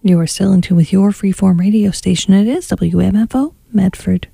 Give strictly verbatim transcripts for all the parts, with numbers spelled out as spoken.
You are still in tune with your freeform radio station. It is W M F O Medford.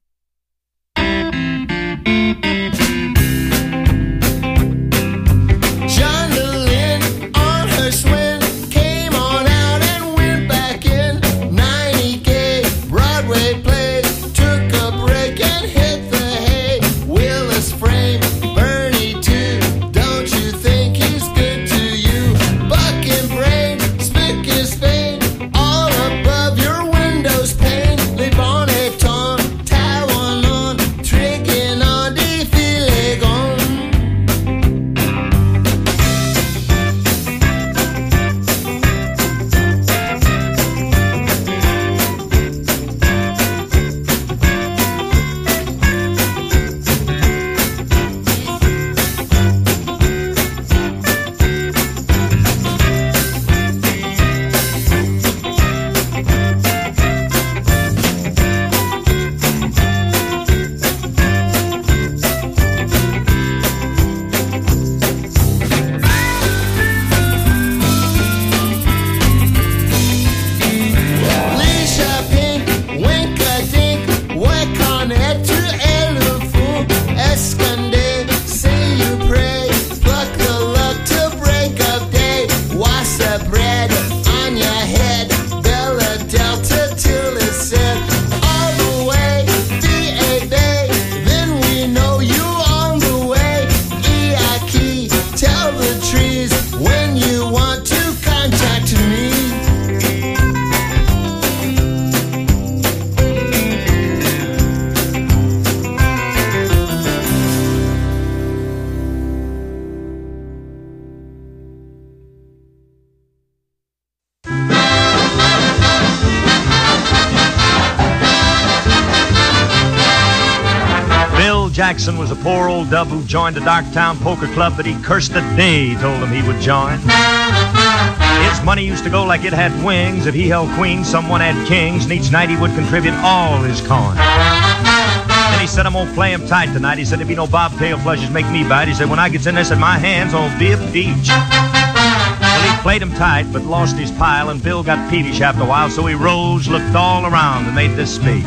Jackson was a poor old dub who joined a Darktown poker club, but he cursed the day he told him he would join. His money used to go like it had wings. If he held queens, someone had kings, and each night he would contribute all his coin. Then he said, I'm gonna play him tight tonight. He said, if you know bobtail flushes make me bite. He said, when I gets in there, said, my hands on be a beach. Well, he played him tight, but lost his pile, and Bill got peevish after a while, so he rose, looked all around, and made this speech.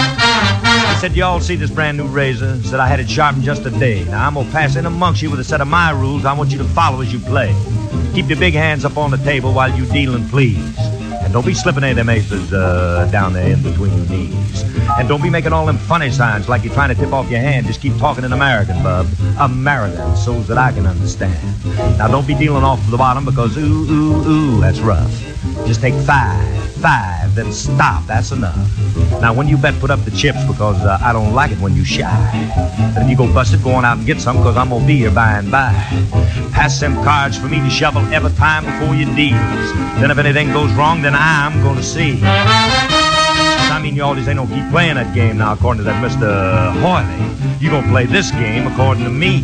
He said, y'all see this brand new razor? Said, I had it sharpened just a day. Now I'm gonna pass in amongst you with a set of my rules I want you to follow as you play. Keep your big hands up on the table while you dealing, please. And don't be slipping any of them aces uh, down there in between your knees. And don't be making all them funny signs like you're trying to tip off your hand. Just keep talking in American, bub. American, so that I can understand. Now don't be dealing off to the bottom because ooh, ooh, ooh, that's rough. Just take five, five, then stop. That's enough. Now, when you bet, put up the chips because uh, I don't like it when you shy. But if you go busted, go on out and get some because I'm going to be here by and by. Pass them cards for me to shovel every time before you deals. Then if anything goes wrong, then I'm going to see. I mean, you always ain't gonna keep playing that game now according to that Mister Hoyley. You gonna play this game according to me.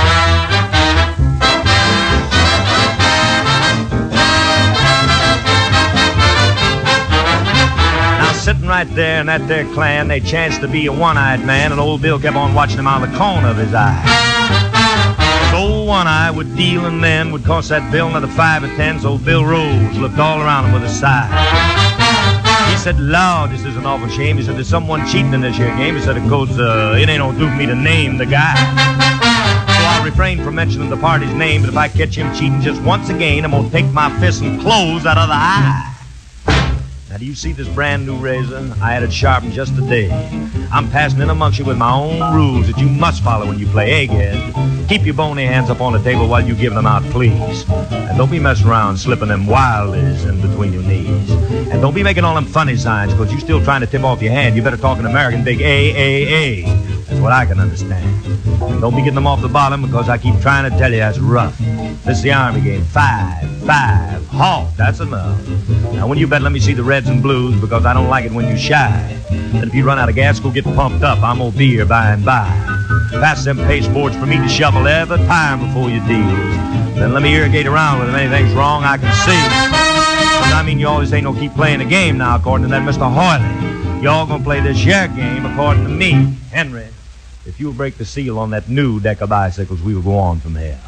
Sitting right there in that there clan, they chanced to be a one-eyed man, and old Bill kept on watching him out of the corner of his eye. Old one-eye would deal and then would cost that Bill another five or ten, so Bill rose, looked all around him with a sigh. He said, Lord, this is an awful shame. He said, there's someone cheating in this here game. He said, of course, uh, it ain't no do for me to name the guy. So I'll refrain from mentioning the party's name, but if I catch him cheating just once again, I'm gonna take my fist and close that other eye. Now, do you see this brand new razor? I had it sharpened just today. I'm passing in amongst you with my own rules that you must follow when you play egghead. Keep your bony hands up on the table while you give them out, please. And don't be messing around slipping them wildies in between your knees. And don't be making all them funny signs because you're still trying to tip off your hand. You better talk an American big A, A, A. That's what I can understand. And don't be getting them off the bottom because I keep trying to tell you that's rough. This is the Army game. Five, five, halt. That's enough. Now, when you bet, let me see the reds and blues because I don't like it when you shy. And if you run out of gas, go get pumped up. I'm gonna be here by and by. Pass them pasteboards for me to shovel every time before you deals. Then let me irrigate around with if anything's wrong I can see. But I mean, you always ain't no keep playing the game now according to that Mister Hoyley. Y'all gonna play this share game according to me. Henry, if you'll break the seal on that new deck of bicycles, we will go on from there.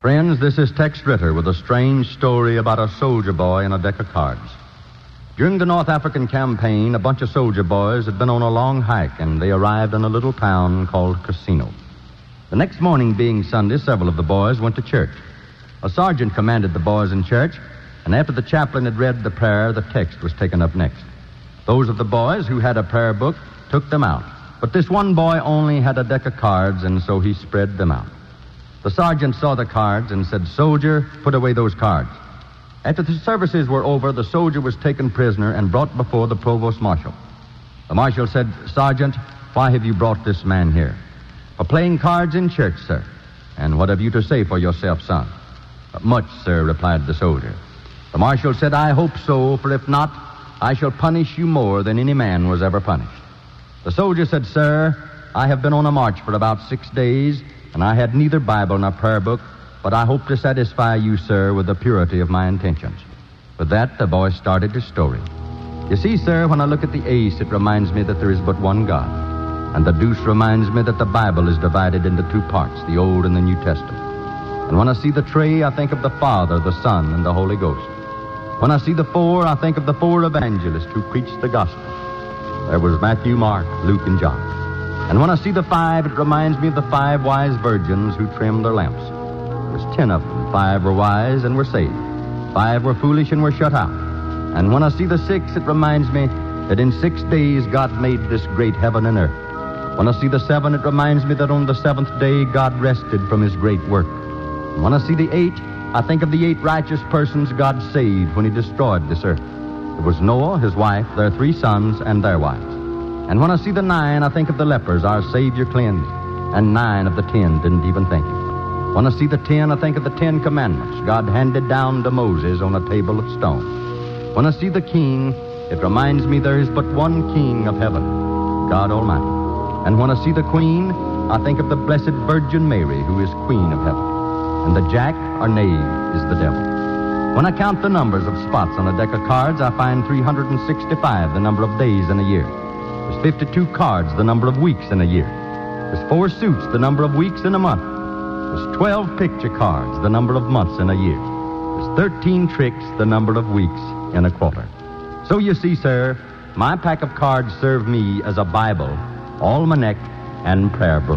Friends, this is Tex Ritter with a strange story about a soldier boy and a deck of cards. During the North African campaign, a bunch of soldier boys had been on a long hike, and they arrived in a little town called Casino. The next morning, being Sunday, several of the boys went to church. A sergeant commanded the boys in church, and after the chaplain had read the prayer, the text was taken up next. Those of the boys who had a prayer book took them out, but this one boy only had a deck of cards, and so he spread them out. The sergeant saw the cards and said, "Soldier, put away those cards." After the services were over, the soldier was taken prisoner and brought before the provost marshal. The marshal said, "Sergeant, why have you brought this man here?" "For playing cards in church, sir." "And what have you to say for yourself, son?" "Much, sir," replied the soldier. The marshal said, "I hope so, for if not, I shall punish you more than any man was ever punished." The soldier said, "Sir, I have been on a march for about six days, and I had neither Bible nor prayer book, but I hope to satisfy you, sir, with the purity of my intentions." With that, the boy started his story. "You see, sir, when I look at the ace, it reminds me that there is but one God. And the deuce reminds me that the Bible is divided into two parts, the Old and the New Testament. And when I see the tree, I think of the Father, the Son, and the Holy Ghost. When I see the four, I think of the four evangelists who preached the gospel. There was Matthew, Mark, Luke, and John. And when I see the five, it reminds me of the five wise virgins who trimmed their lamps. There was ten of them. Five were wise and were saved. Five were foolish and were shut out. And when I see the six, it reminds me that in six days God made this great heaven and earth. When I see the seven, it reminds me that on the seventh day God rested from his great work. And when I see the eight, I think of the eight righteous persons God saved when he destroyed this earth. It was Noah, his wife, their three sons, and their wives. And when I see the nine, I think of the lepers our Savior cleansed, and nine of the ten didn't even think it. When I see the ten, I think of the Ten Commandments God handed down to Moses on a table of stone. When I see the king, it reminds me there is but one king of heaven, God Almighty. And when I see the queen, I think of the Blessed Virgin Mary, who is Queen of heaven. And the jack, or knave, is the devil. When I count the numbers of spots on a deck of cards, I find three hundred sixty-five, the number of days in a year. There's fifty-two cards, the number of weeks in a year. There's four suits, the number of weeks in a month. There's twelve picture cards, the number of months in a year. There's thirteen tricks, the number of weeks in a quarter. So you see, sir, my pack of cards serve me as a Bible, almanac, and prayer book.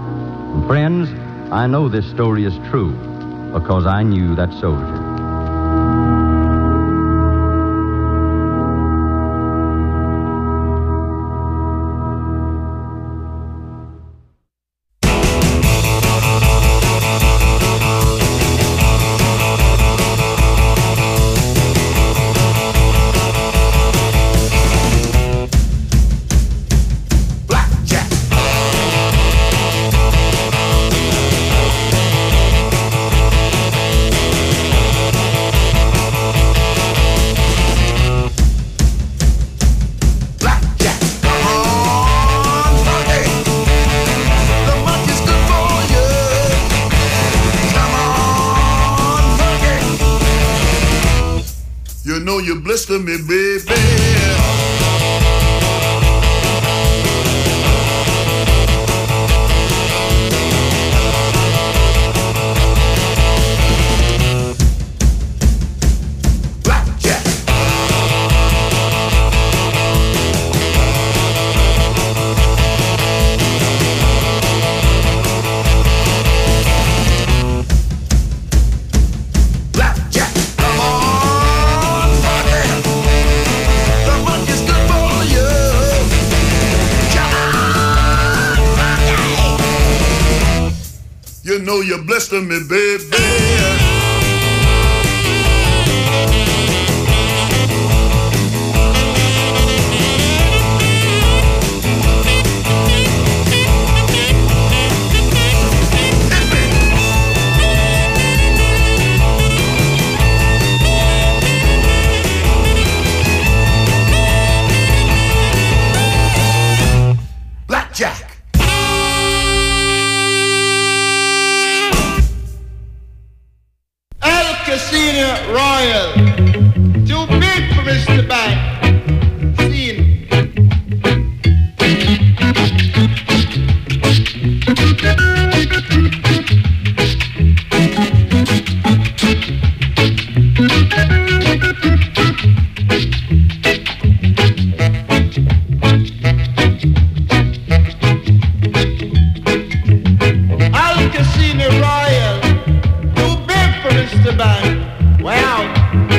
And friends, I know this story is true because I knew that soldier. You blister me, baby. Blackjack. Blackjack. Come on, buddy. The monkey's good for you. Come on, buddy. You know you blister me, baby. Blackjack. El Casino Royal. Too big for Mister Bank. Scene. Mister Bang. Way out.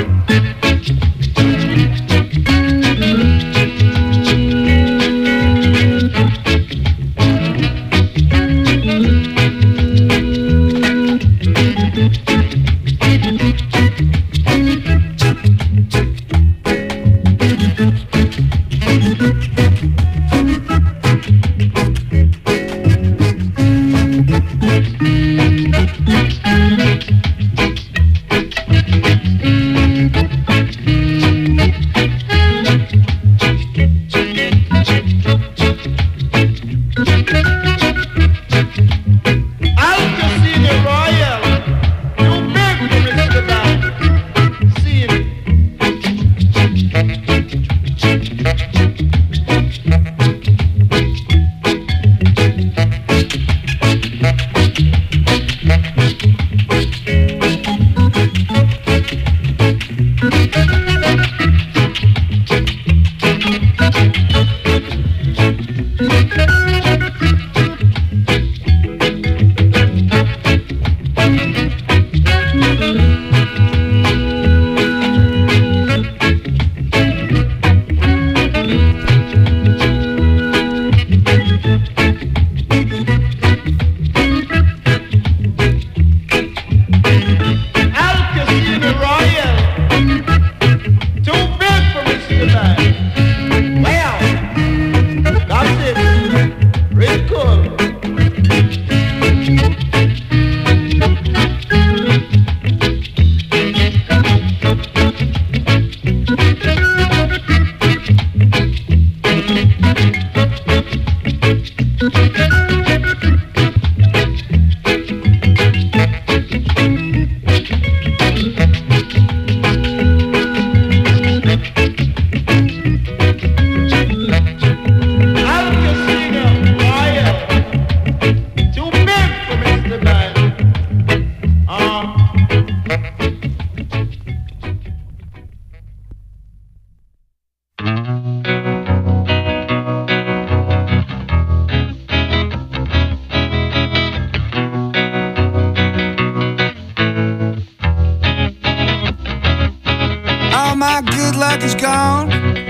luck is gone.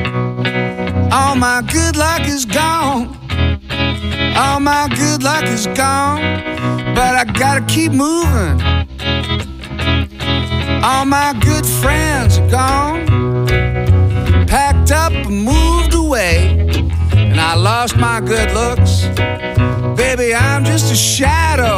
All my good luck is gone. All my good luck is gone. But I gotta keep moving. All my good friends are gone. Packed up and moved away. And I lost my good looks. Baby, I'm just a shadow.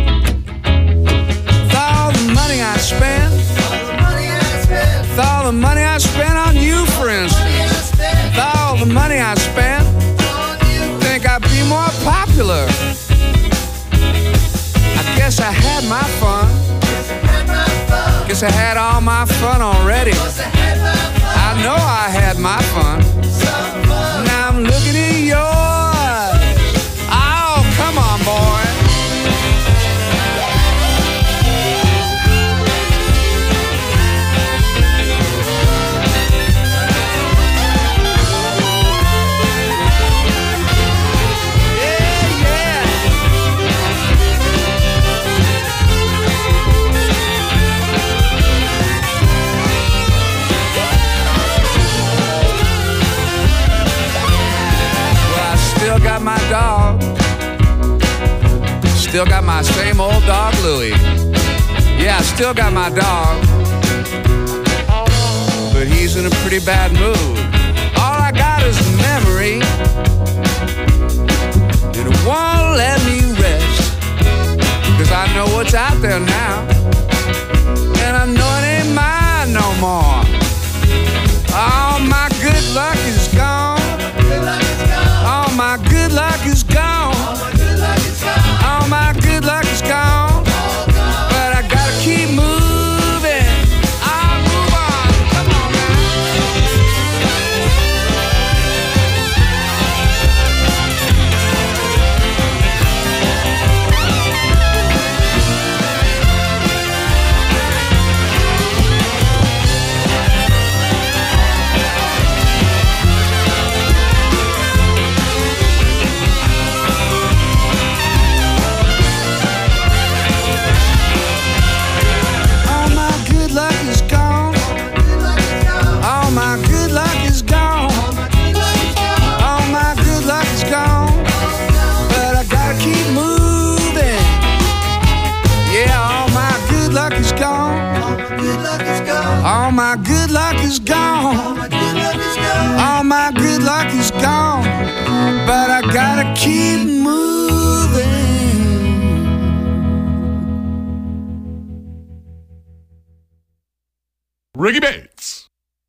With all the money I spent, with all the money I spent on you, for instance, with all the money I spent, think I'd be more popular. I guess I had my fun. Guess I had all my fun already. I know I had my fun. Now I'm looking at yours. Oh, come on, boy. Still got my dog. Still got my same old dog, Louie. Yeah, I still got my dog. But he's in a pretty bad mood. All I got is a memory. And it won't let me rest. Cause I know what's out there now. And I know it ain't mine no more. All my good luck is gone. All my good luck is gone. All my good luck is gone. But I gotta keep moving. I'll move on. Come on now. good luck is gone. All my good luck is gone. All my good luck is gone. All my good luck is gone. But I gotta keep moving. Ricky Bates.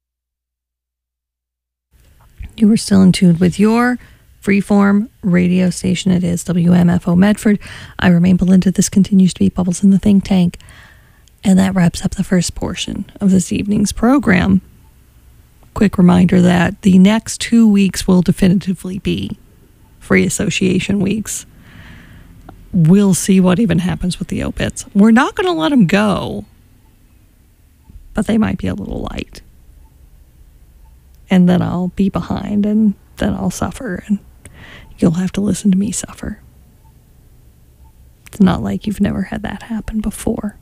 You were still in tune with your freeform radio station. It is W M F O Medford. I remain Belinda. This continues to be Bubbles in the Think Tank. And that wraps up the first portion of this evening's program. Quick reminder that the next two weeks will definitively be free association weeks. We'll see what even happens with the obits. We're not going to let them go, but they might be a little light. And then I'll be behind, and then I'll suffer, and you'll have to listen to me suffer. It's not like you've never had that happen before.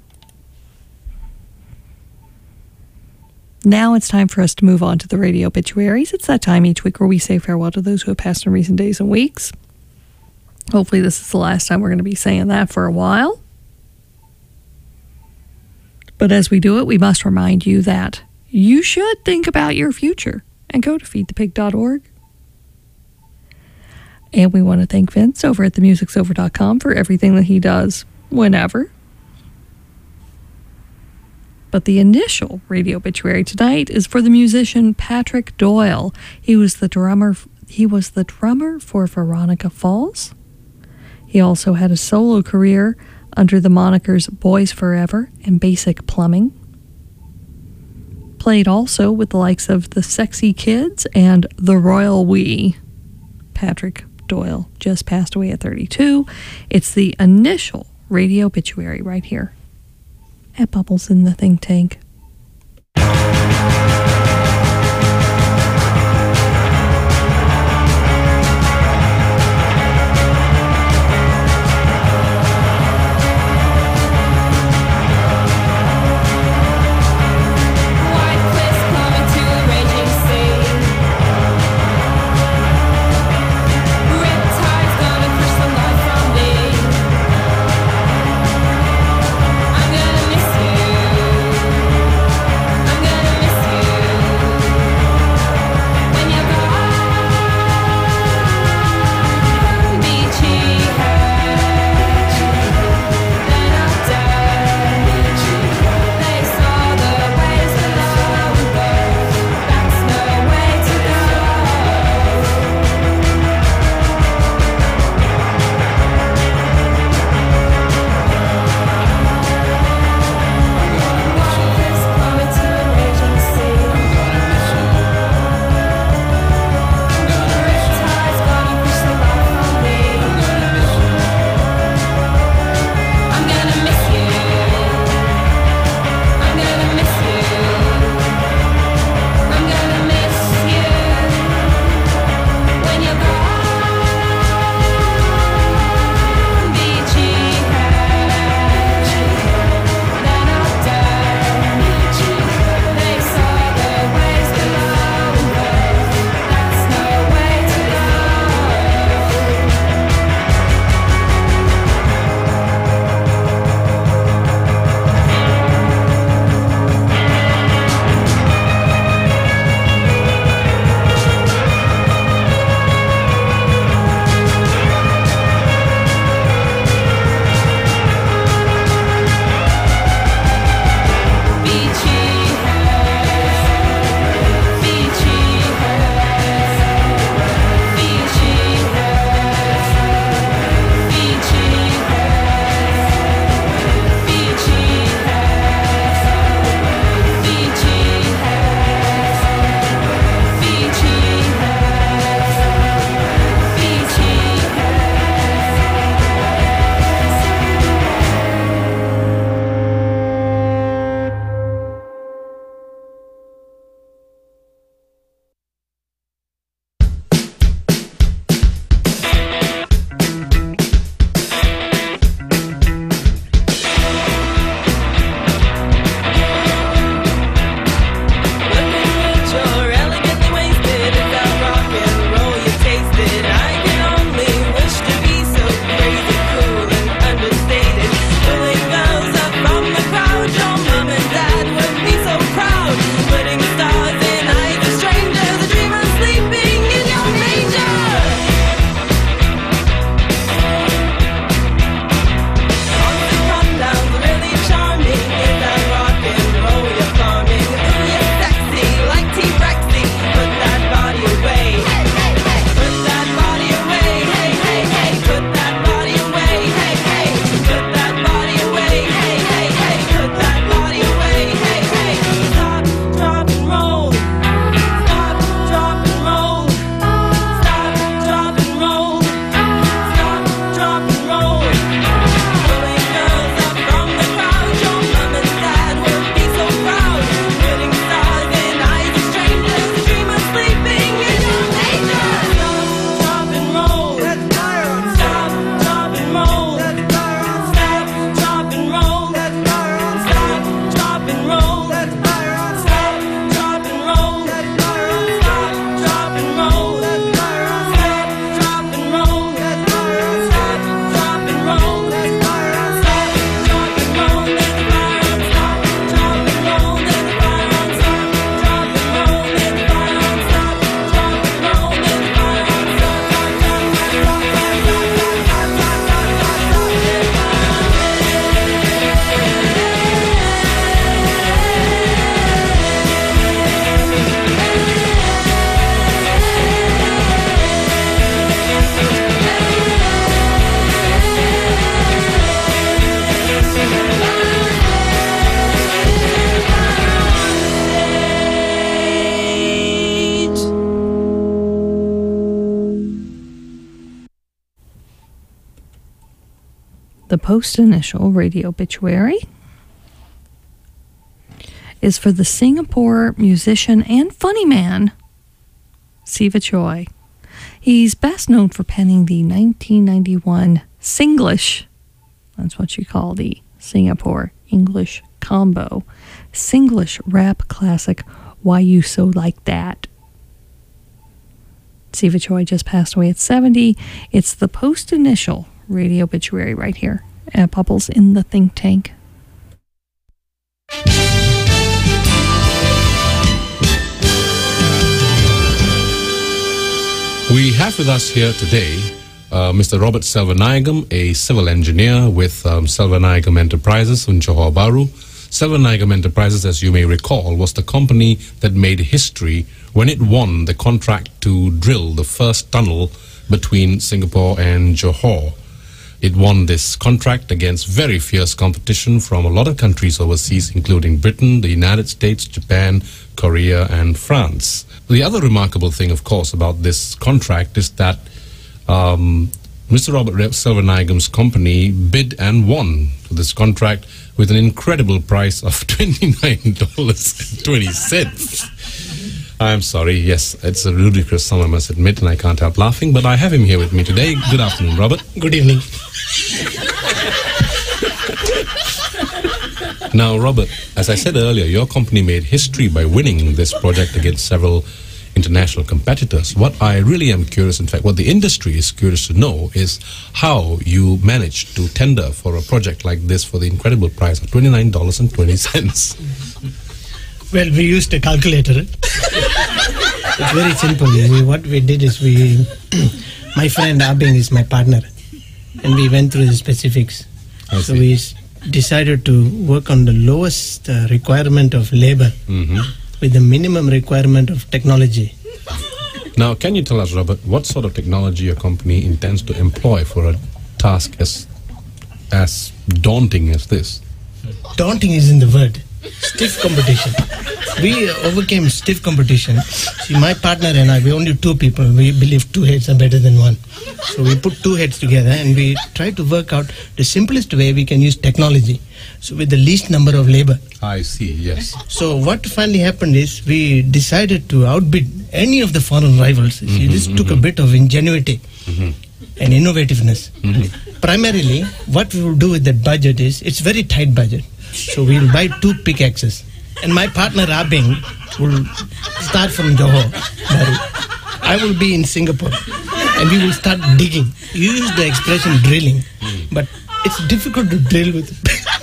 Now it's time for us to move on to the radio obituaries. It's that time each week where we say farewell to those who have passed in recent days and weeks. Hopefully this is the last time we're going to be saying that for a while. But as we do it, we must remind you that you should think about your future and go to feed the pig dot org. And we want to thank Vince over at the musics over dot com for everything that he does whenever. But the initial radio obituary tonight is for the musician Patrick Doyle. He was the drummer he was the drummer for Veronica Falls. He also had a solo career under the monikers Boys Forever and Basic Plumbing. Played also with the likes of the Sexy Kids and the Royal We. Patrick Doyle just passed away at thirty-two. It's the initial radio obituary right here at Bubbles in the Think Tank. I'm gonna miss you. post initial radio obituary is for the Singapore musician and funny man, Siva Choi. He's best known for penning the nineteen ninety-one Singlish, that's what you call the Singapore English combo, Singlish rap classic, Why You So Like That. Siva Choi just passed away at seventy. It's the post initial radio obituary right here at Bubbles in the Think Tank. We have with us here today uh, Mister Robert Selvanayagam, a civil engineer with um, Selvanayagam Enterprises in Johor Bahru. Selvanayagam Enterprises, as you may recall, was the company that made history when it won the contract to drill the first tunnel between Singapore and Johor. It won this contract against very fierce competition from a lot of countries overseas, including Britain, the United States, Japan, Korea, and France. The other remarkable thing, of course, about this contract is that um, Mister Robert Selvanayagam's company bid and won this contract with an incredible price of twenty-nine dollars and twenty cents. I'm sorry, yes, it's a ludicrous sum, I must admit, and I can't help laughing, but I have him here with me today. Good afternoon, Robert. Good evening. Now, Robert, as I said earlier, your company made history by winning this project against several international competitors. What I really am curious, in fact, what the industry is curious to know is how you managed to tender for a project like this for the incredible price of twenty-nine dollars and twenty cents. Well, we used a calculator. It's very simple. We, what we did is we, my friend Abing is my partner, and we went through the specifics. I so see. we s- decided to work on the lowest uh, requirement of labor Mm-hmm. with the minimum requirement of technology. Now, can you tell us, Robert, what sort of technology your company intends to employ for a task as as daunting as this? Daunting is in the word. Stiff competition. We overcame stiff competition. See, my partner and I, we only two people. We believe two heads are better than one. So we put two heads together and we try to work out the simplest way we can use technology. So with the least number of labor. I see, yes. So what finally happened is we decided to outbid any of the foreign rivals. See, Mm-hmm, this took a mm-hmm. bit of ingenuity Mm-hmm. and innovativeness. Mm-hmm. Primarily, what we will do with that budget is, it's very tight budget. So we will buy two pickaxes. And my partner Abing will start from Johor Bahru. I will be in Singapore. And we will start digging. You use the expression drilling. But it's difficult to drill with,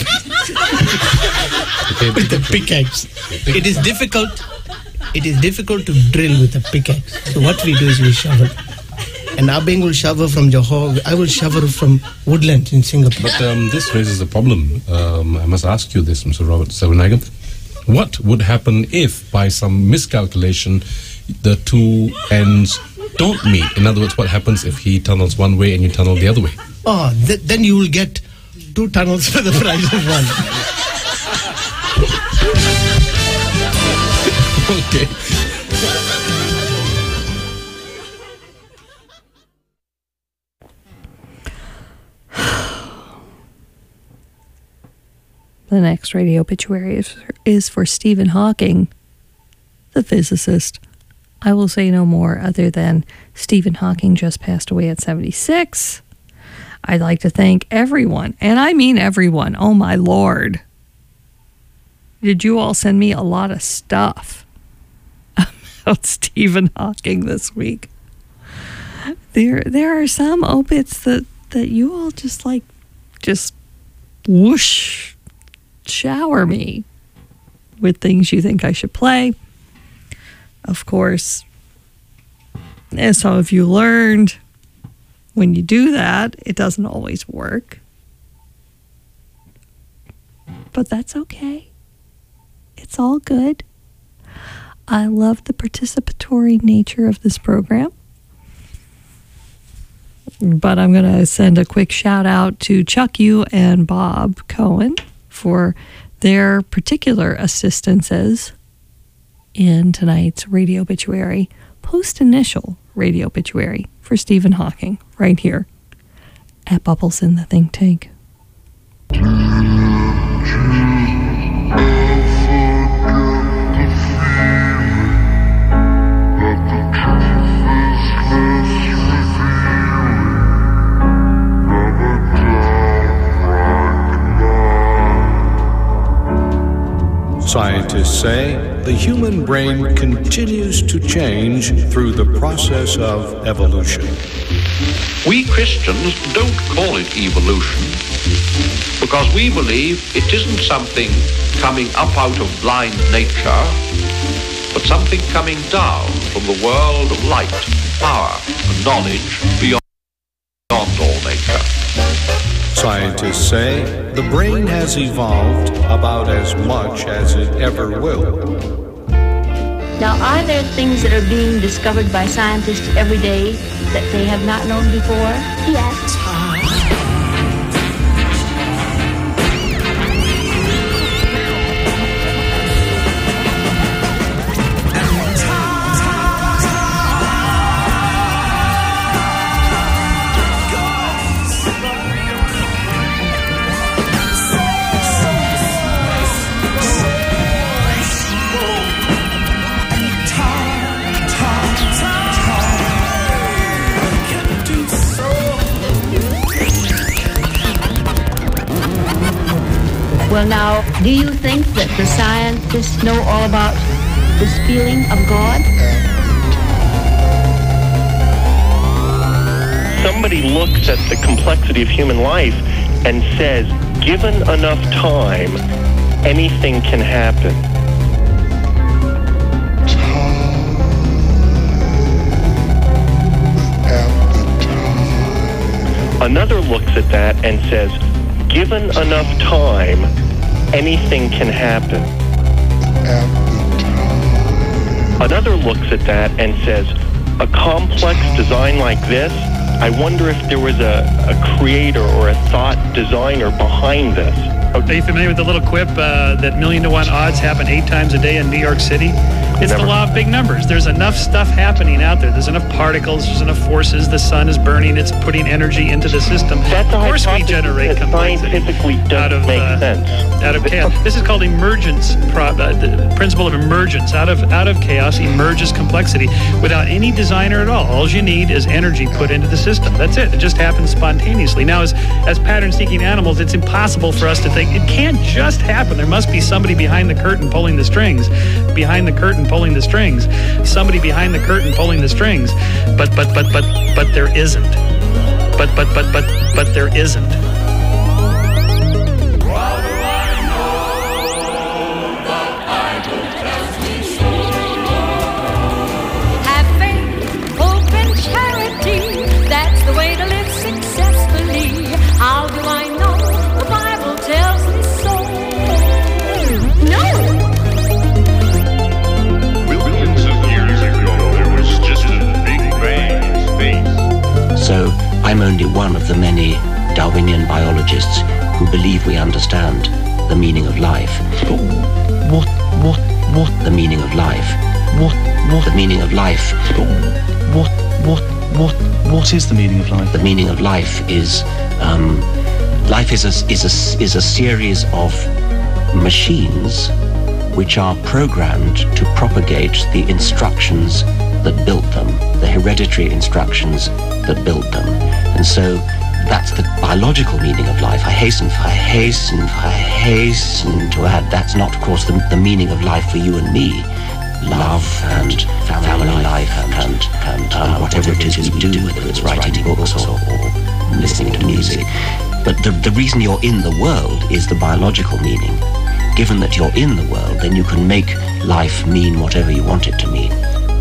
Okay, with a pickaxe. It is difficult. It is difficult to drill with a pickaxe. So what we do is we shovel. And Abing will shovel from Johor. I will shovel from Woodland in Singapore. But um, this raises a problem. Um, I must ask you this, Mister Robert Selvanayagam. What would happen if, by some miscalculation, the two ends don't meet? In other words, what happens if he tunnels one way and you tunnel the other way? Oh, th- then you will get two tunnels for the price of one. Okay. The next radio obituary is, is for Stephen Hawking, the physicist. I will say no more other than Stephen Hawking just passed away at seventy-six. I'd like to thank everyone, and I mean everyone. Oh my Lord. Did you all send me a lot of stuff about Stephen Hawking this week? There there are some obits that, that you all just like, just whoosh, shower me with things you think I should play. Of course, as some of you learned, when you do that, it doesn't always work. But that's okay. It's all good. I love the participatory nature of this program. But I'm going to send a quick shout out to Chuck Yu and Bob Cohen for their particular assistances in tonight's radio obituary, post-initial radio obituary for Stephen Hawking, right here at Bubbles in the Think Tank. Scientists say the human brain continues to change through the process of evolution. We Christians don't call it evolution because we believe it isn't something coming up out of blind nature, but something coming down from the world of light, power, and knowledge beyond all nature. Scientists say the brain has evolved about as much as it ever will. Now, are there things that are being discovered by scientists every day that they have not known before? Yes. Well, now, do you think that the scientists know all about this feeling of God? Somebody looks at the complexity of human life and says, given enough time, anything can happen. Another looks at that and says, given enough time, anything can happen. Another looks at that and says, a complex design like this, I wonder if there was a, a creator or a thought designer behind this. Are you familiar with the little quip uh, that million to one odds happen eight times a day in New York City? It's Never. the law of big numbers. There's enough stuff happening out there. There's enough particles. There's enough forces. The sun is burning. It's putting energy into the system. That's of course, we generate complexity out of make uh, sense. out of chaos. This is called emergence. Pro- uh, the principle of emergence. Out of out of chaos emerges complexity without any designer at all. All you need is energy put into the system. That's it. It just happens spontaneously. Now, as as pattern-seeking animals, it's impossible for us to think it can't just happen. There must be somebody behind the curtain pulling the strings. Behind the curtain pulling the strings. Somebody behind the curtain pulling the strings. But but but but but there isn't. But but but but but there isn't. Have faith, hope, and charity. That's the way to live successfully. How do I know? The Bible tells me so. No. Billions of years ago, there was just a big bang in space. So I'm only one of the many Darwinian biologists who believe we understand the meaning of life. But what, what, what the meaning of life? What, what the meaning of life? What, what, what, what is the meaning of life? The meaning of life is, um, life is a, is a, is a series of machines which are programmed to propagate the instructions that built them, the hereditary instructions that built them. And so that's the biological meaning of life. I hasten, I hasten, I hasten to add that's not, of course, the, the meaning of life for you and me. Love and family life and, and, and uh, whatever it is we do, whether it's writing books or, or listening to music. But the, the reason you're in the world is the biological meaning. Given that you're in the world, then you can make life mean whatever you want it to mean.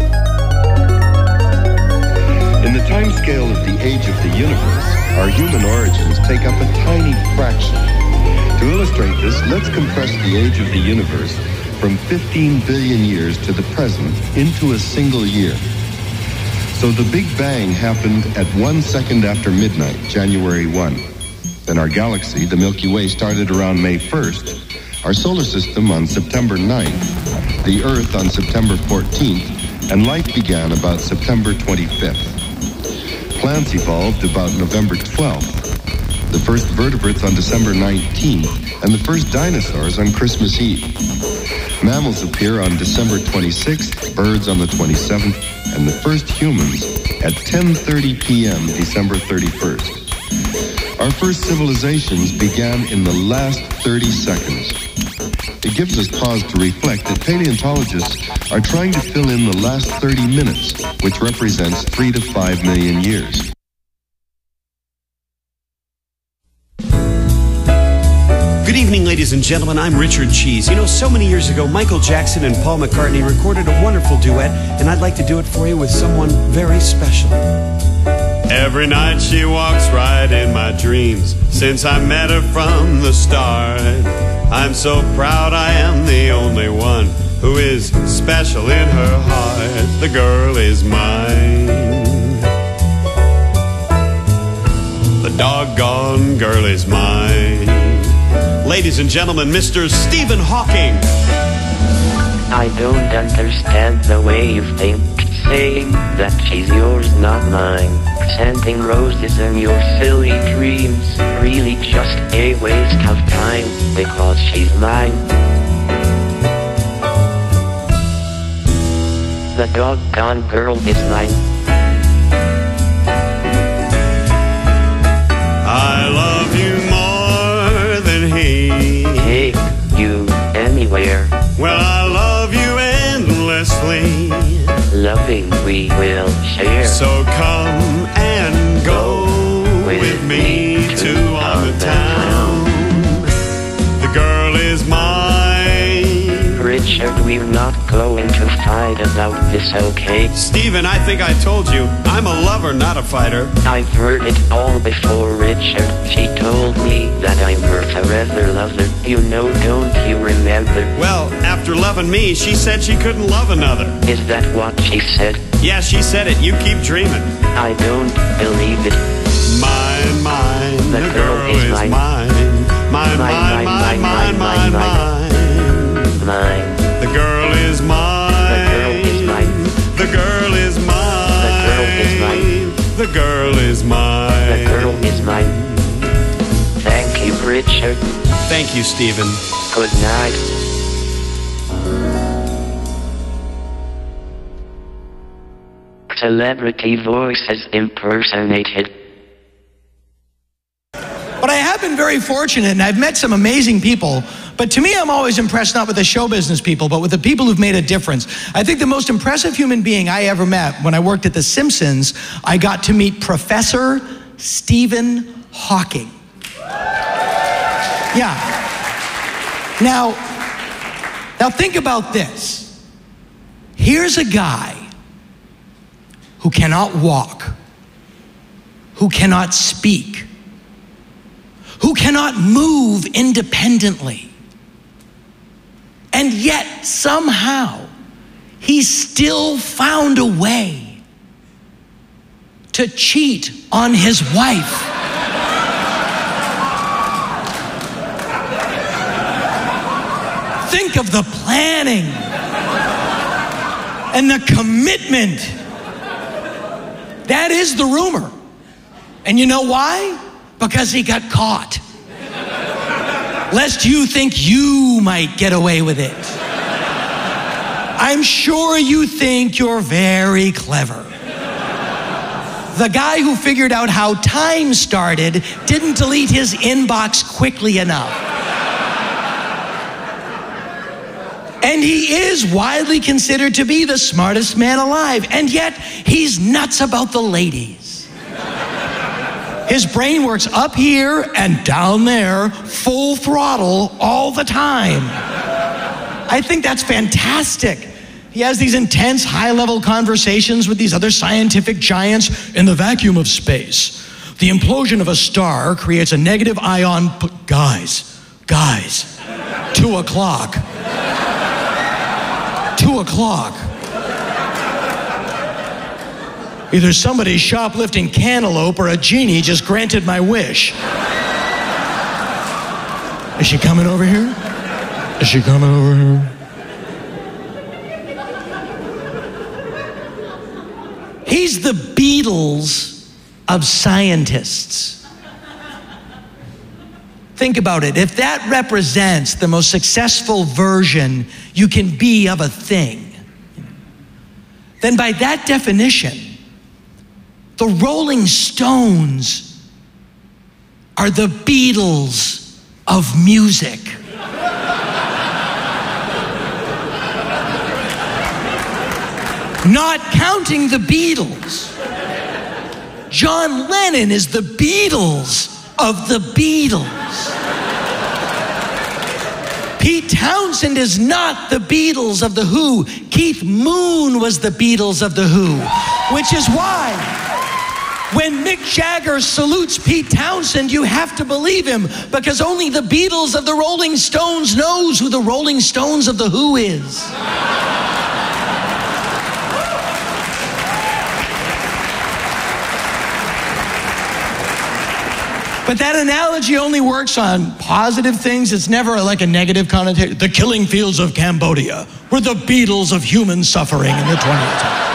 In the time scale of the age of the universe, our human origins take up a tiny fraction. To illustrate this, let's compress the age of the universe from fifteen billion years to the present into a single year. So the Big Bang happened at one second after midnight, January first. Then our galaxy, the Milky Way, started around May first, our solar system on September ninth, the Earth on September fourteenth, and life began about September twenty-fifth. Plants evolved about November twelfth. the first vertebrates on December nineteenth, and the first dinosaurs on Christmas Eve. Mammals appear on December twenty-sixth, birds on the twenty-seventh, and the first humans at ten thirty p.m. December thirty-first. Our first civilizations began in the last thirty seconds. It gives us pause to reflect that paleontologists are trying to fill in the last thirty minutes, which represents three to five million years. Good evening, ladies and gentlemen. I'm Richard Cheese. You know, so many years ago, Michael Jackson and Paul McCartney recorded a wonderful duet, and I'd like to do it for you with someone very special. Every night she walks right in my dreams, since I met her from the start. I'm so proud I am the only one who is special in her heart. The girl is mine. The doggone girl is mine. Ladies and gentlemen, Mister Stephen Hawking. I don't understand the way you think, saying that she's yours, not mine. Sending roses in your silly dreams, really just a waste of time, because she's mine. The doggone girl is mine. I love you more than he. Take you anywhere. Well, I love you endlessly. Loving we will share. So come and go with, with me to on the town. The girl is mine. Richard, we're not going to fight about this, okay? Stephen, I think I told you, I'm a lover, not a fighter. I've heard it all before, Richard. She told me that I'm her forever lover. You know, don't you remember? Well, after loving me, she said she couldn't love another. Is that what she said? Yeah, she said it. You keep dreaming. I don't believe it. Mine, mine, the, the girl, girl is is mine. Mine, mine, mine, mine, mine, mine, mine. Mine. The girl is mine. The girl is mine. The girl is mine. The girl is mine. The girl is mine. The girl is mine. Thank you, Richard. Thank you, Stephen. Good night. Celebrity voices impersonated. But I have been very fortunate, and I've met some amazing people. But to me, I'm always impressed not with the show business people, but with the people who've made a difference. I think the most impressive human being I ever met when I worked at The Simpsons, I got to meet Professor Stephen Hawking. Yeah. Now, now think about this. Here's a guy who cannot walk, who cannot speak, who cannot move independently. And yet, somehow, he still found a way to cheat on his wife. Think of the planning and the commitment. That is the rumor. And you know why? Because he got caught. Lest you think you might get away with it. I'm sure you think you're very clever. The guy who figured out how time started didn't delete his inbox quickly enough. And he is widely considered to be the smartest man alive, and yet he's nuts about the ladies. His brain works up here and down there, full throttle all the time. I think that's fantastic. He has these intense, high-level conversations with these other scientific giants in the vacuum of space. The implosion of a star creates a negative ion. P- guys, guys, two o'clock. Two o'clock. Either somebody's shoplifting cantaloupe or a genie just granted my wish. Is she coming over here? Is she coming over here? He's the Beatles of scientists. think about it. If that represents the most successful version you can be of a thing, then by that definition, the Rolling Stones are the Beatles of music. Not counting the Beatles, John Lennon is the Beatles of the Beatles. Pete Townsend is not the Beatles of The Who. Keith Moon was the Beatles of The Who, which is why when Mick Jagger salutes Pete Townsend, you have to believe him, because only the Beatles of the Rolling Stones knows who the Rolling Stones of The Who is. But that analogy only works on positive things. It's never like a negative connotation. The killing fields of Cambodia were the Beatles of human suffering in the twentieth century.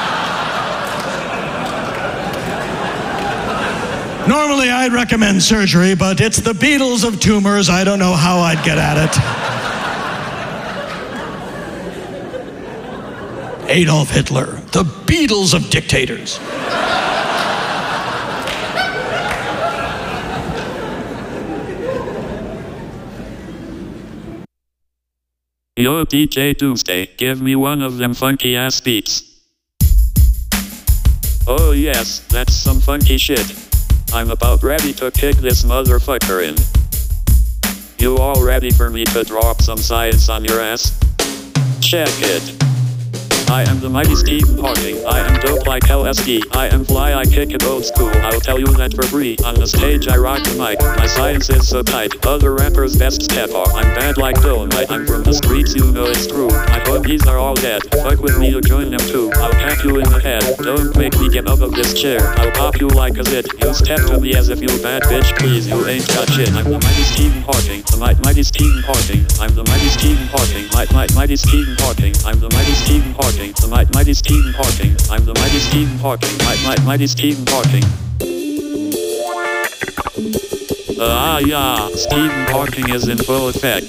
Normally, I'd recommend surgery, but it's the Beatles of tumors. I don't know how I'd get at it. Adolf Hitler, the Beatles of dictators. Yo, D J Doomsday, give me one of them funky-ass beats. Oh yes, that's some funky shit. I'm about ready to kick this motherfucker in. You all ready for me to drop some science on your ass? Check it. I am the mighty Stephen Hawking. I am dope like L S D. I am fly, I kick it old school. I'll tell you that for free. On the stage I rock the mic. My science is so tight. Other rappers best step off. I'm bad like Dolomite. I'm from the streets, you know it's true. My homies are all dead. Fuck with me, you join them too. I'll pack you in the head. Don't make me get up of this chair. I'll pop you like a zit. You step to me as if you bad bitch. Please, you ain't got shit. I'm the mighty Stephen Hawking. The might mighty Stephen Hawking. I'm the mighty Stephen Hawking. Might might mighty Stephen Hawking. I'm the mighty Stephen Hawking. The might mighty Stephen Hawking. I'm the mighty Stephen Hawking. Might might mighty Stephen Hawking. Ah yeah, Stephen Hawking is in full effect.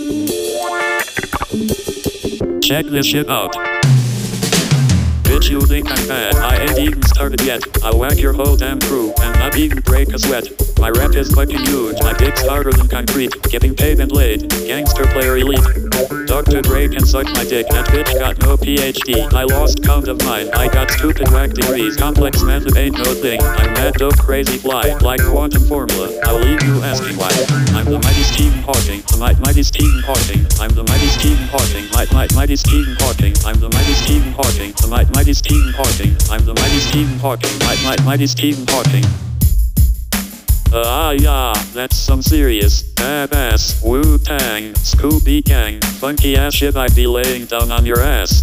Check this shit out. Bitch, you think I'm bad? I ain't even started yet. I'll whack your whole damn crew and not even break a sweat. My rap is fucking huge. My dick's harder than concrete. Getting paid and laid. Gangster player elite. Doctor Dre can suck my dick. That bitch got no P H D. I lost count of mine. I got stupid whack degrees. Complex method ain't no thing. I'm mad dope crazy fly. Like quantum formula. I'll leave you asking why. I'm the mighty Stephen Hawking. The might mighty Stephen Hawking. I'm the mighty Stephen Hawking. Might might mighty Stephen Hawking. I'm the mighty Stephen Hawking. The might mighty Stephen Hawking. I'm the mighty Stephen Hawking. Might might mighty Stephen Hawking. Ah uh, yeah, that's some serious, badass, Wu-Tang, Scooby-Gang, funky-ass shit I'd be laying down on your ass.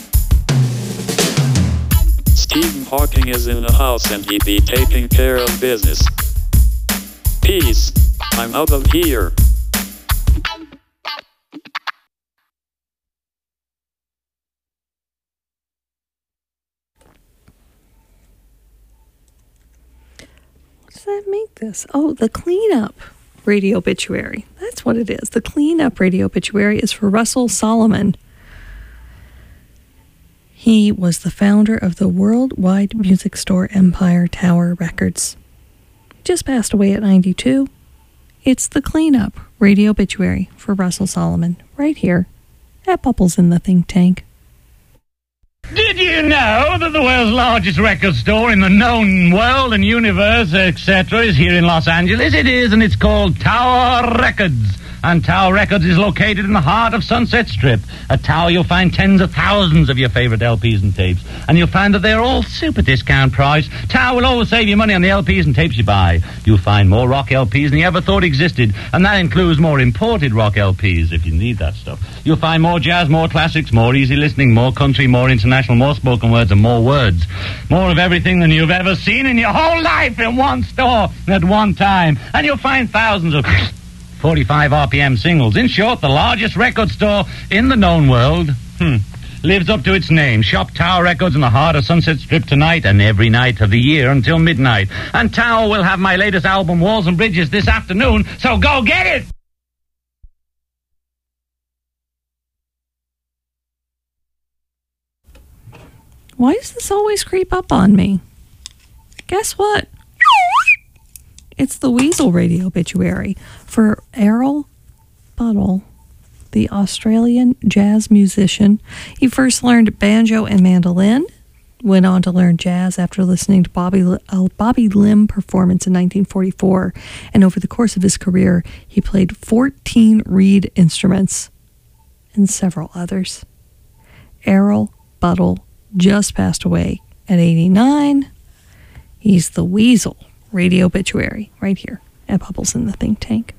Stephen Hawking is in the house and he be taking care of business. Peace. I'm out of here. Does that make this? Oh, the cleanup radio obituary. That's what it is. The cleanup radio obituary is for Russell Solomon. He was the founder of the worldwide music store empire Tower Records. Just passed away at ninety-two. It's the cleanup radio obituary for Russell Solomon right here at Bubbles in the Think Tank. Did you know that the world's largest record store in the known world and universe, et cetera, is here in Los Angeles? It is, and it's called Tower Records. And Tower Records is located in the heart of Sunset Strip. At Tower, you'll find tens of thousands of your favorite L Ps and tapes. And you'll find that they're all super discount price. Tower will always save you money on the L Ps and tapes you buy. You'll find more rock L Ps than you ever thought existed. And that includes more imported rock L Ps, if you need that stuff. You'll find more jazz, more classics, more easy listening, more country, more international, more spoken words, and more words. More of everything than you've ever seen in your whole life in one store at one time. And you'll find thousands of forty-five R P M singles. In short, the largest record store in the known world. Hmm. lives up to its name. Shop Tower Records in the heart of Sunset Strip tonight and every night of the year until midnight. And Tower will have my latest album, Walls and Bridges, this afternoon, so go get it! Why does this always creep up on me? Guess what? It's the Weasel radio obituary for Errol Buddle, the Australian jazz musician. He first learned banjo and mandolin, went on to learn jazz after listening to Bobby, a Bobby Lim performance in nineteen forty-four. And over the course of his career, he played fourteen reed instruments and several others. Errol Buddle just passed away at eighty-nine. He's the Weasel radio obituary right here at Bubbles in the Think Tank.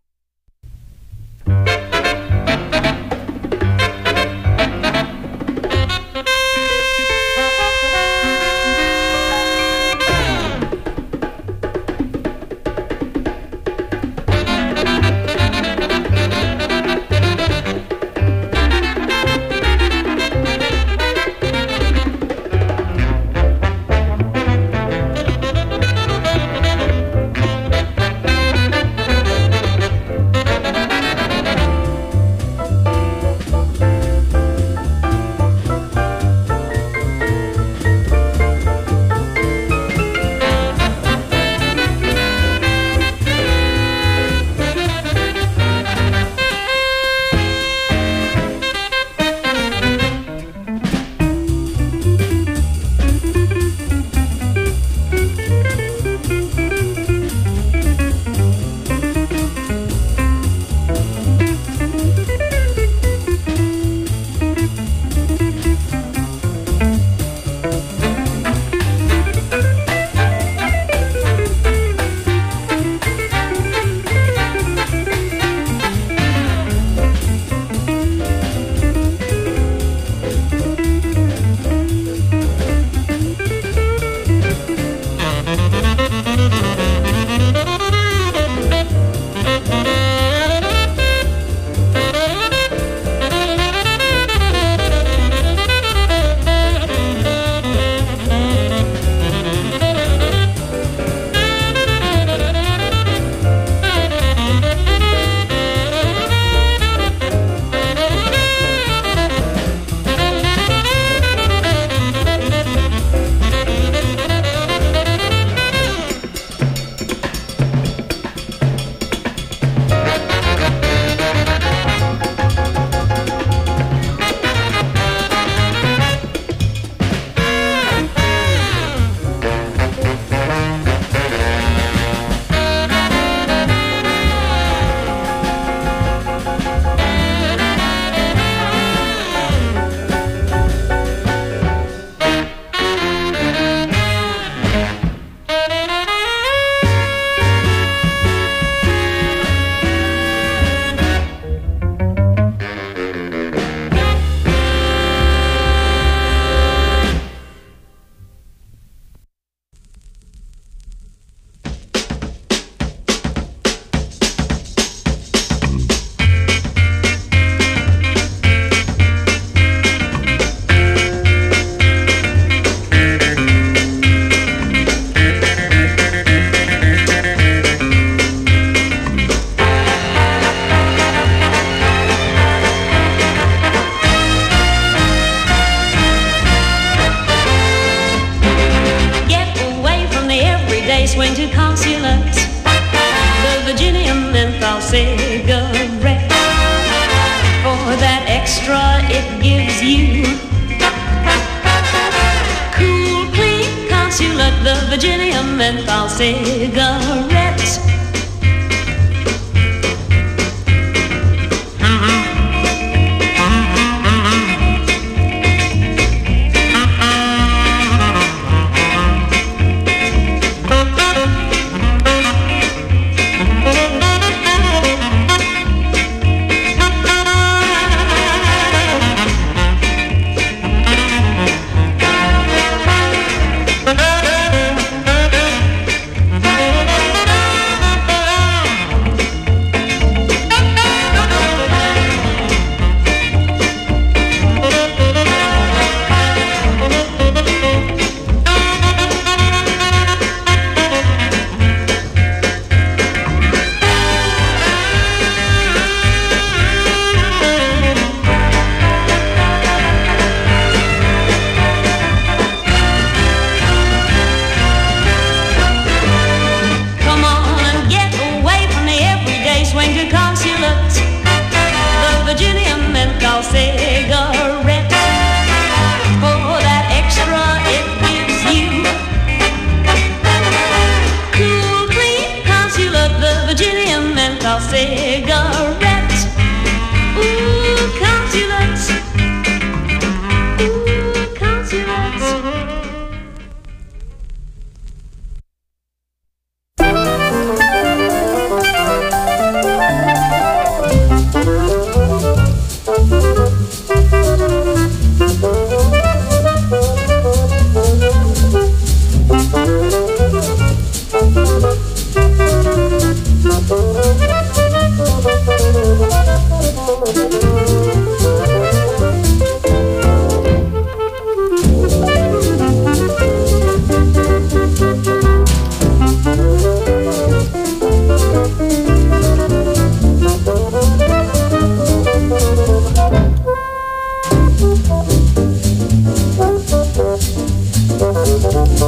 swing to consulate, the Virginia menthol cigarette. For that extra it gives you, cool, clean consulate, the Virginia menthol cigarette.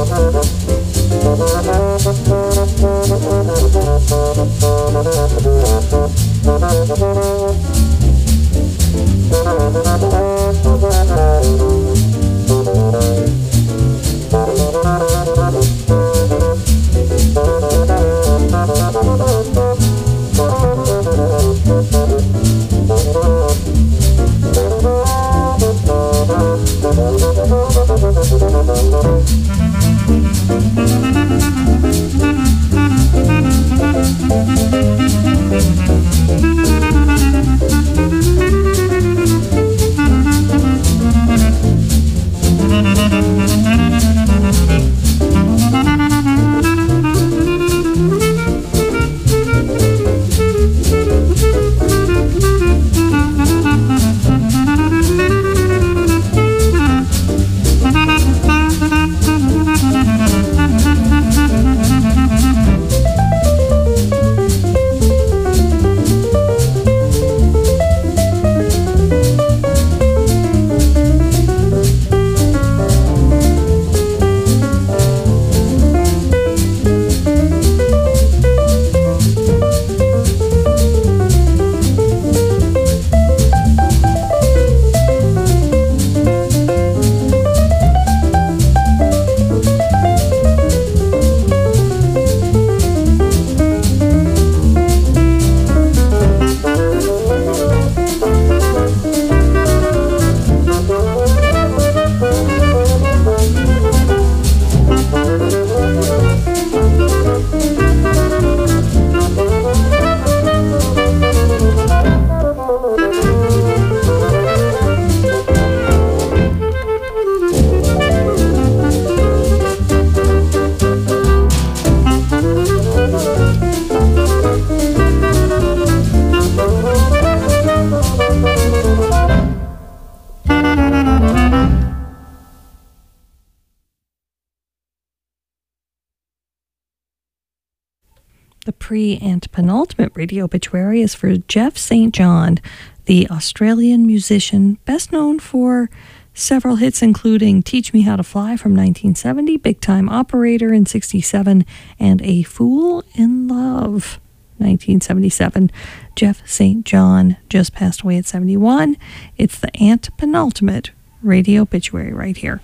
The pre and penultimate radio obituary is for Jeff Saint John, the Australian musician best known for several hits including Teach Me How to Fly from nineteen seventy, Big Time Operator in sixty-seven, and A Fool in Love, nineteen seventy-seven. Jeff Saint John just passed away at seventy-one. It's the antepenultimate radio obituary right here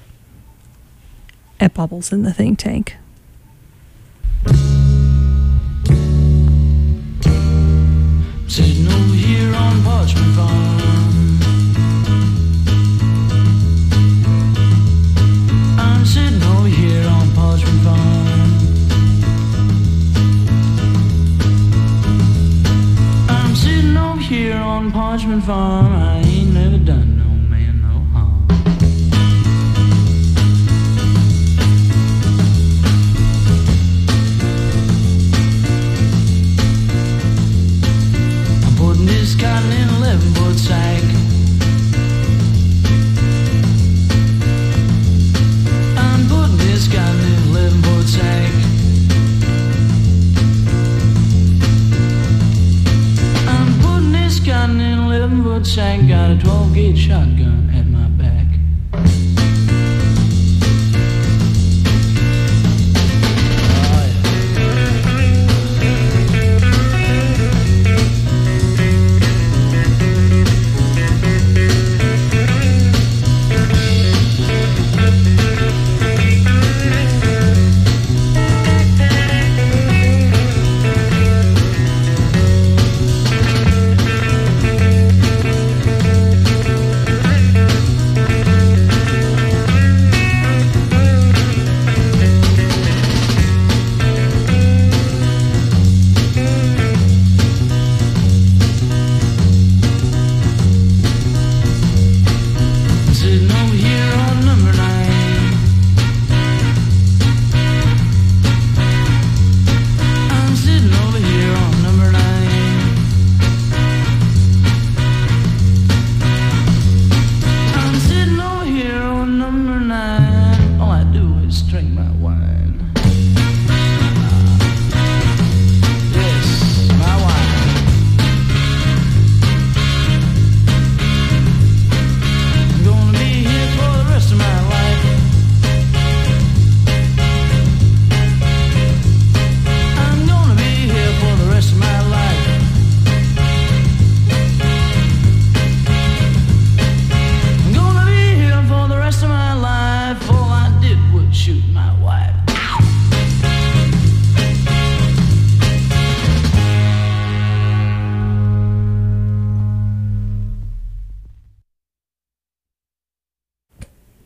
at Bubbles in the Think Tank. Sitting over here on Parchment Farm, I'm sitting over here on Parchment Farm. I'm sitting over here on Parchment Farm. I ain't never done no man no harm. I'm putting this cotton in a eleven foot sack. I'm putting this cotton in a eleven foot sack. I'm putting this cotton in a eleven foot sack. Got a twelve gauge shotgun at my back.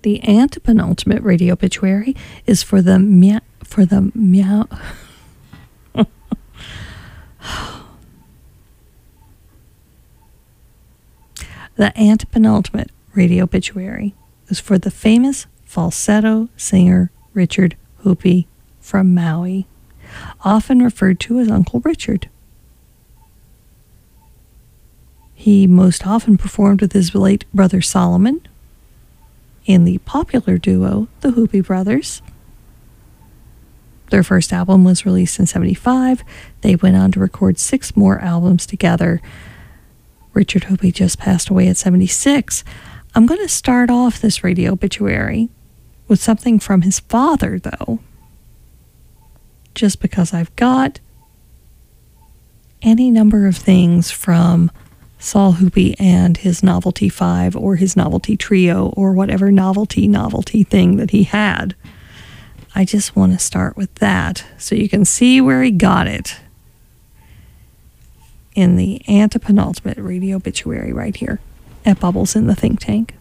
The antepenultimate radio obituary is for the meow, for the meow. The antepenultimate radio obituary is for the famous falsetto singer Richard Hoopie from Maui, often referred to as Uncle Richard. He most often performed with his late brother Solomon in the popular duo, the Hoopie Brothers. Their first album was released in seventy-five. They went on to record six more albums together. Richard Hoopie just passed away at seventy-six. I'm going to start off this radio obituary with something from his father, though, just because I've got any number of things from Saul Hoopie and his Novelty Five or his Novelty Trio or whatever novelty novelty thing that he had. I just want to start with that so you can see where he got it in the antepenultimate radio obituary right here at Bubbles in the Think Tank.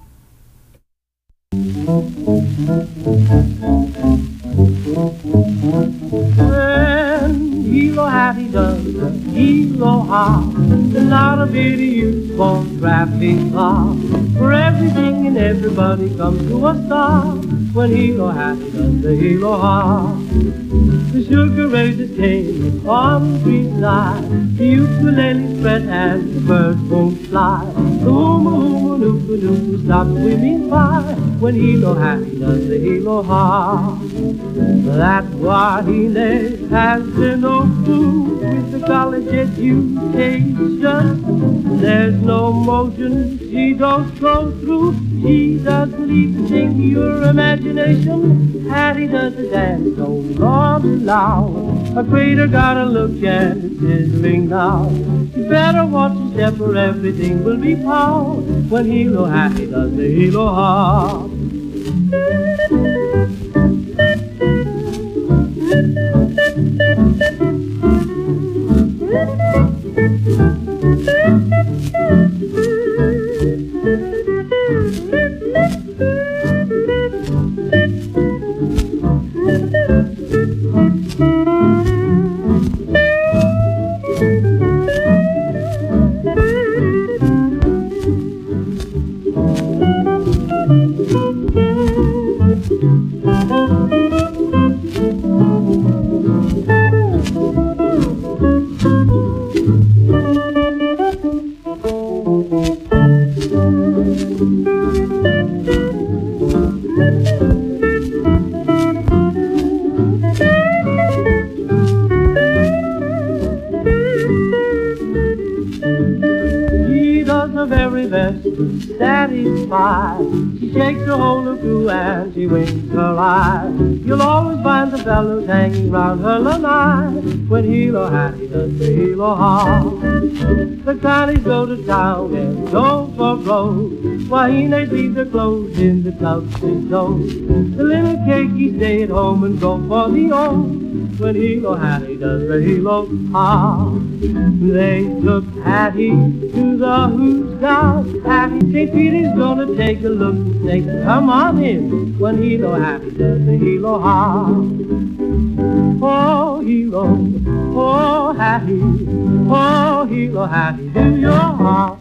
When Hilo Hattie does the Hilo hop, there's not a bit of use for traffic cop. For everything and everybody comes to a stop when Hilo Hattie does the Hilo hop. The sugar raisers came on the street side, the ukulele spread and the birds won't fly. The hooma hooma nooka nooka stop swimming by when Hilo Hattie does the Hilo hop. That's why he has been no fool with the college education. There's no motion she don't go through. She doesn't even think your imagination. Hattie does the dance, oh Lord allow. A crater gotta look at it sizzling now. You better watch your step or everything will be pow when Hilo Hattie does the Hilo hop. She shakes her whole crew and she winks her eye. You'll always find the fellows hanging round her lanai when Hilo Hattie does the Hilo hop. The connies go to town and go for blows, while Hines leave their clothes in the tubs and toes. The little cakey stay at home and go for the old when Hilo Hattie does the Hilo hop. They took Hattie to the who's got Hattie. Saint Peter's gonna take a look and say, come on in when Hilo Hattie does the Hilo hop. Oh, Hilo, oh, Hattie, oh, Hilo Hattie, do your hop.